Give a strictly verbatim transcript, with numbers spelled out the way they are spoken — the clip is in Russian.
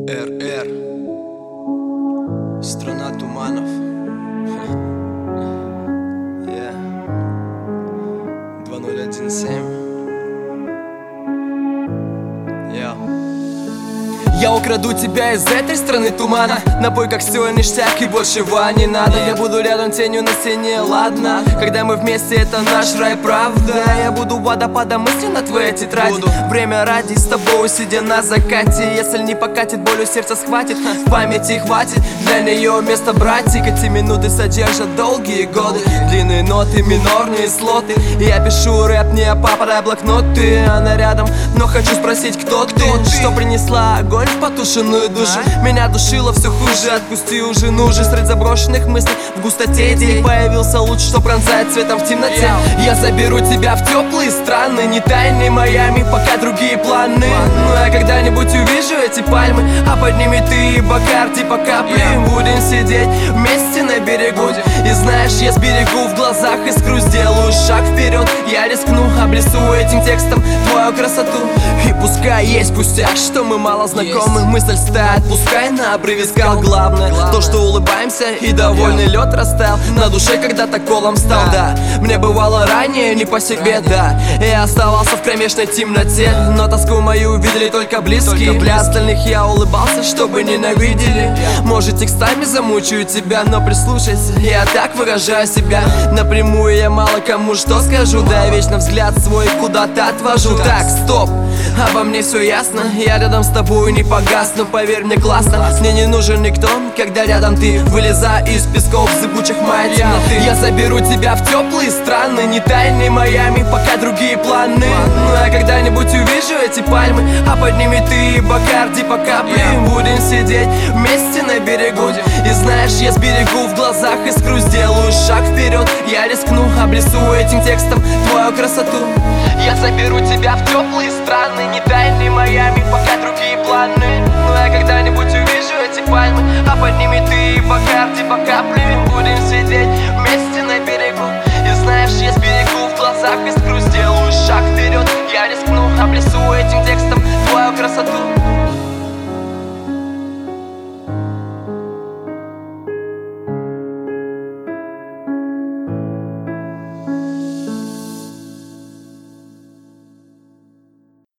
эр-эр, страна туманов. Yeah. два ноль один семь. Yeah. Я украду тебя из этой страны тумана. Напой как все ништяк и большего не надо. Я буду рядом тенью на стене, ладно? Когда мы вместе, это наш рай, правда. Я буду водопадом мысли на твоей тетради. Буду. Время ради с тобой, сидя на закате. Если не покатит, болью сердца схватит. В памяти хватит для нее место братик. Эти минуты содержат долгие годы. Длинные ноты, минорные слоты. Я пишу рэп, не папа, блокноты. Она рядом, но хочу спросить, кто ты? Что принесла огонь в потушенную душу? Меня душило все хуже, отпусти уже, ну же. Среди заброшенных мыслей в густоте идей появился луч, что пронзает светом в темноте. Я заберу тебя в теплые страны, не тайны Майами, пока другие планы. Ну я когда-нибудь увижу эти пальмы, а под ними ты и Бакарди по капле. Будем сидеть вместе на берегу. И знаешь, я сберегу в глазах искру, сделаю шаг вперед. Я рискну, обрисую этим текстом твою красоту. И пускай есть пустяк, что мы мало знакомы, мысль стает, пускай на обрыве скал. Главное, то, что улыбаемся и довольный лед растаял. На душе когда-то колом стал, да. Мне бывало ранее не по себе, да. Я оставался в кромешной темноте, но тоску мою видели только близкие. Для остальных я улыбался, чтобы ненавидели. Может, текстами замучаю тебя, но прислушайся, я так выражаю себя. Напрямую я мало кому что скажу, да я вечно взгляд свой куда-то отвожу. Так, стоп, обо мне все ясно, я рядом с тобой не погасну, поверь мне классно. Мне не нужен никто, когда рядом ты. Вылезай из песков зыбучих моей темноты. Я заберу тебя в теплые страны, не тайны Майами, пока другие планы. Ну я когда-нибудь увижу эти пальмы, а под ними ты и Бакарди по капле. Будем сидеть вместе на берегу. И знаешь, я сберегу в глазах искру, сделаю шаг вперед. Я рискну, обрисую этим текстом твою красоту. Я заберу тебя в теплые страны, не тайны Майами, пока другие планы. Ну я когда-нибудь увижу эти пальмы, а под ними ты и Бакарди по капле. Будем сидеть вместе на берегу. И знаешь, я сберегу в глазах искру, сделаю шаг вперед. Я рискну, обрисую этим текстом твою красоту.